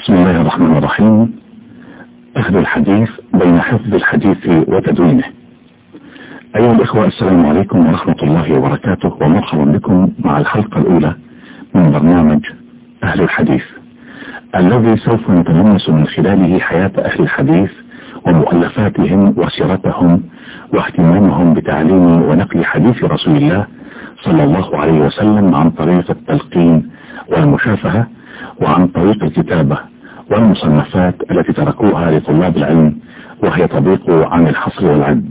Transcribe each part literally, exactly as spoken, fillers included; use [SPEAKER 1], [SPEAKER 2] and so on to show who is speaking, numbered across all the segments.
[SPEAKER 1] بسم الله الرحمن الرحيم. أهل الحديث بين حفظ الحديث وتدوينه. أيها الإخوة، السلام عليكم ورحمة الله وبركاته، ومرحبا بكم مع الحلقة الأولى من برنامج أهل الحديث، الذي سوف نتلمس من خلاله حياة أهل الحديث ومؤلفاتهم وسيرتهم واهتمامهم بتعليم ونقل حديث رسول الله صلى الله عليه وسلم عن طريق التلقين والمشافهة، وعن طريق الكتابة والمصنفات التي تركوها لطلاب العلم وهي تضيق عن الحصر والعد.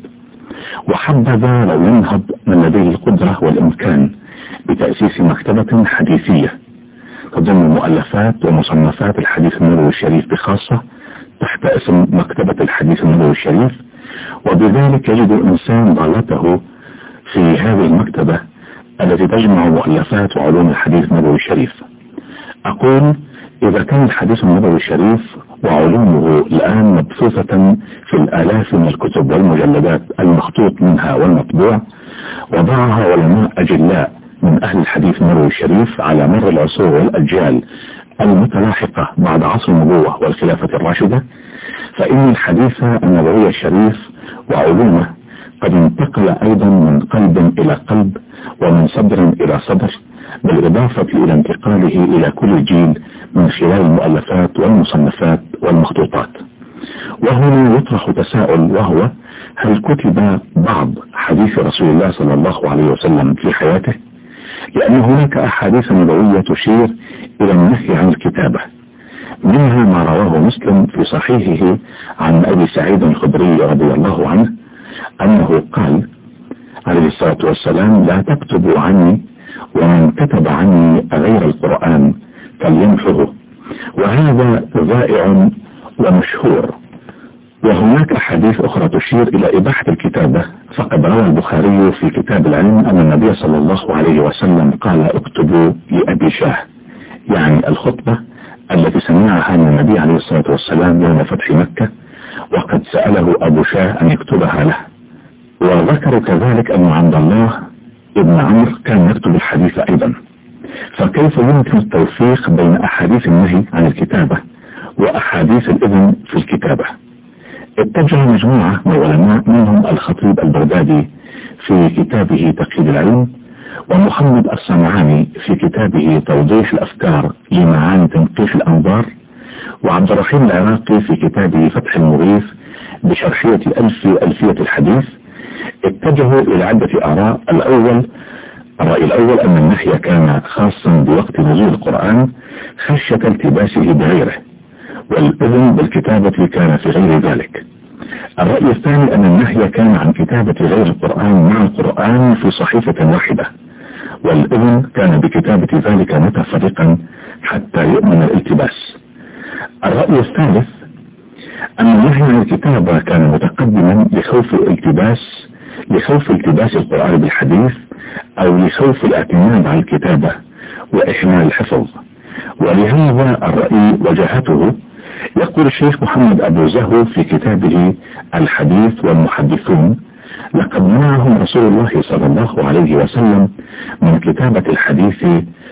[SPEAKER 1] وحبذا لو ينهض من لديه القدرة والإمكان بتأسيس مكتبة حديثية تضم مؤلفات ومصنفات الحديث النبوي الشريف بخاصة تحت اسم مكتبة الحديث النبوي الشريف، وبذلك يجد الإنسان ضالته في هذه المكتبة التي تجمع مؤلفات وعلوم الحديث النبوي الشريف. أقول إذا كان الحديث النبوي الشريف وعلومه الآن مبثوثة في الآلاف من الكتب والمجلدات المخطوط منها والمطبوع، وضعها علماء أجلاء من أهل الحديث النبوي الشريف على مر العصور والأجيال المتلاحقة بعد عصر النبوة والخلافة الراشدة، فإن الحديث النبوي الشريف وعلومه قد انتقل أيضا من قلب إلى قلب ومن صدر إلى صدر، بالإضافة إلى انتقاله إلى كل جيل من خلال المؤلفات والمصنفات والمخطوطات. وهنا يطرح تساؤل، وهو: هل كتب بعض حديث رسول الله صلى الله عليه وسلم في حياته؟ لأن هناك أحاديث نبوية تشير إلى النهي عن الكتابة، منها ما رواه مسلم في صحيحه عن أبي سعيد الخدري رضي الله عنه أنه قال عليه الصلاة والسلام: لا تكتبوا عني، ومن كتب عني غير القرآن فليمحه. وهذا ذائع ومشهور. وهناك حديث أخرى تشير إلى إباحة الكتابة، فقد روى البخاري في كتاب العلم أن النبي صلى الله عليه وسلم قال: اكتبوا لأبي شاه، يعني الخطبة التي سمعها من النبي عليه الصلاة والسلام يوم فتح مكة، وقد سأله أبو شاه أن يكتبها له. وذكروا كذلك أن عبد الله ابن عمرو كان يكتب الحديث أيضا. فكيف يمكن التوفيق بين أحاديث النهي عن الكتابة وأحاديث الإذن في الكتابة؟ اتجه مجموعة من العلماء، منهم الخطيب البغدادي في كتابه تقييد العلم، ومحمد الصنعاني في كتابه توضيح الأفكار لمعاني تنقيح الأنظار، وعبد الرحيم العراقي في كتابه فتح المغيث بشرحية ألف ألفية الحديث. اتجهوا إلى عدة آراء. الأول الرأي الأول أن النهي كان خاصا بوقت نزول القرآن خشية التباسه بغيره، والإذن بالكتابة كان في غير ذلك. الرأي الثاني أن النهي كان عن كتابة غير القرآن مع القرآن في صحيفة واحدة، والإذن كان بكتابة ذلك متفرقا حتى يؤمن الالتباس. الرأي الثالث أن النهي عن الكتابة كان متقدما لخوف الالتباس لخوف التباس القرآن بالحديث، أو لخوف الاعتماد على الكتابة وإهمال الحفظ. ولهذا الرأي وجهته يقول الشيخ محمد أبو زهو في كتابه الحديث والمحدثون: لقد منعهم رسول الله صلى الله عليه وسلم من كتابة الحديث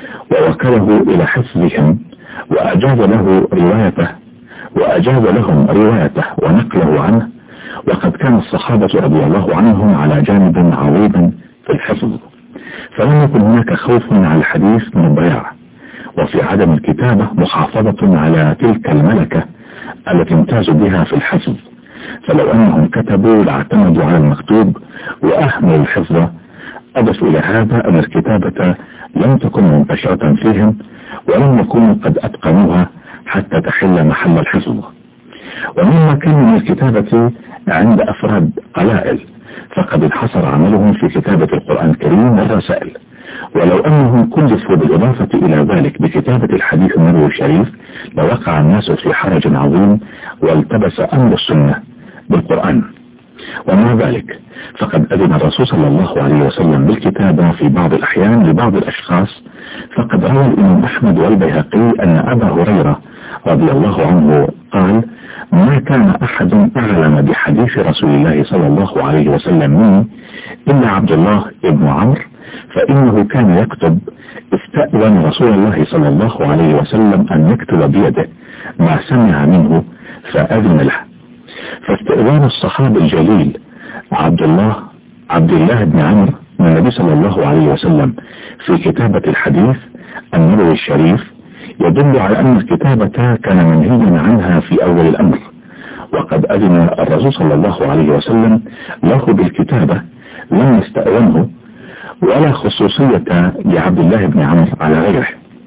[SPEAKER 1] ووكله إلى حفظهم، وأجاز له روايته وأجاز لهم روايته ونقله عنه، وقد كان الصحابة رضي الله عنهم على جانب عظيم في الحفظ، فلم يكن هناك خوف على الحديث من الضياع، وفي عدم الكتابة محافظة على تلك الملكة التي امتازوا بها في الحفظ. فلو أنهم كتبوا لاعتمدوا على المكتوب وأهملوا الحفظ. أضف إلى هذا أن الكتابة لم تكن منتشرة فيهم، ولم يكونوا قد أتقنوها حتى تحل محل الحفظ. ومما كان من الكتابة عند أفراد قلائل، فقد انحصر عملهم في كتابة القرآن الكريم والرسائل. ولو أنهم كلفوا بالإضافة إلى ذلك بكتابة الحديث النبوي الشريف لوقع الناس في حرج عظيم، والتبس أمر السنة بالقرآن. ومع ذلك فقد أذن الرسول صلى الله عليه وسلم بالكتابة في بعض الأحيان لبعض الأشخاص. فقد روى الإمام أحمد والبيهقي أن أبا هريرة رضي الله عنه قال: ما كان أحد أعلم بحديث رسول الله صلى الله عليه وسلم مني إلا عبد الله ابن عمرو، فإنه كان يكتب. استأذن رسول الله صلى الله عليه وسلم أن يكتب بيده، ما سمع منه فأذن له. فاستئذان الصحابي الجليل عبد الله عبد الله بن عمرو من النبي صلى الله عليه وسلم في كتابة الحديث النبوي الشريف يدل على أن الكتابة كان منهيا عنها في أول الأمر، وقد أذن الرسول صلى الله عليه وسلم له بالكتابة لم يستأذنه، ولا خصوصية لعبد الله بن عمرو على غيره.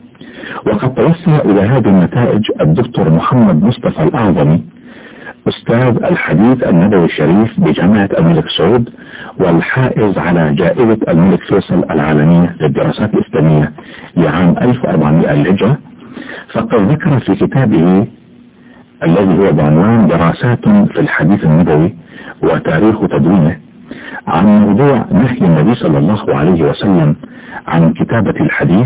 [SPEAKER 1] وقد توسع إلى هذه النتائج الدكتور محمد مصطفى الأعظمي أستاذ الحديث النبوي الشريف بجامعة الملك سعود والحائز على جائزة الملك فيصل العالمية للدراسات الإسلامية لعام ألف وأربعمائة للهجرة، فقد ذكر في كتابه الذي هو بعنوان دراسات في الحديث النبوي وتاريخ تدوينه عن موضوع نهي النبي صلى الله عليه وسلم عن كتابة الحديث،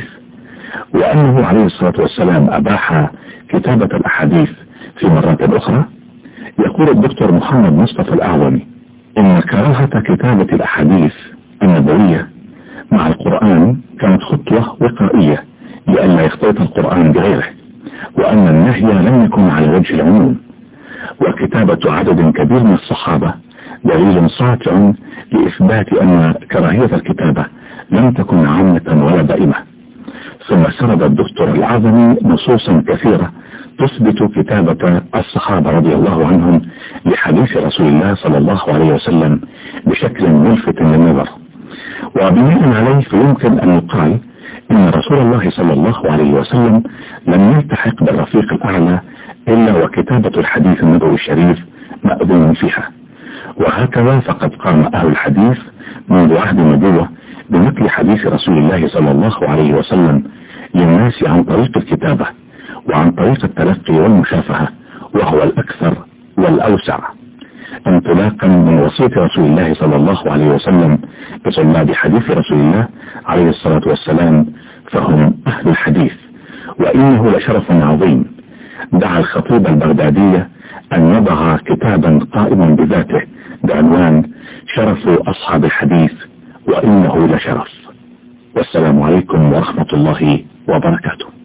[SPEAKER 1] وأنه عليه الصلاة والسلام أباح كتابة الأحاديث في مرات أخرى. يقول الدكتور محمد مصطفى الأعظمي إن كراهة كتابة الأحاديث النبوية مع القرآن كانت خطوة وقائية لئلا يختلط القرآن بغيره، وأن النهي لم يكن على وجه العموم، وكتابة عدد كبير من الصحابة دليل ساطع لإثبات أن كراهية الكتابة لم تكن عامة ولا دائمة. ثم سرد الدكتور الأعظمي نصوصا كثيرة تثبت كتابة الصحابة رضي الله عنهم لحديث رسول الله صلى الله عليه وسلم بشكل ملفت للنظر. وبناء عليه فيمكن أن يقال إن رسول الله صلى الله عليه وسلم لم يلتحق بالرفيق الأعلى إلا وكتابة الحديث النبوي الشريف مأذون فيها. وهكذا فقد قام أهل الحديث منذ عهد النبوة بنقل حديث رسول الله صلى الله عليه وسلم للناس عن طريق الكتابة وعن طريق التلقي والمشافهة، وهو الأكثر والأوسع، انطلاقا من وصية رسول الله صلى الله عليه وسلم بطلاب حديث رسول الله عليه الصلاة والسلام، فهم أهل الحديث. وإنه لشرف عظيم دعا الخطيب البغدادي أن يضع كتابا قائما بذاته بعنوان شرف أصحاب الحديث وإنه لشرف. والسلام عليكم ورحمة الله وبركاته.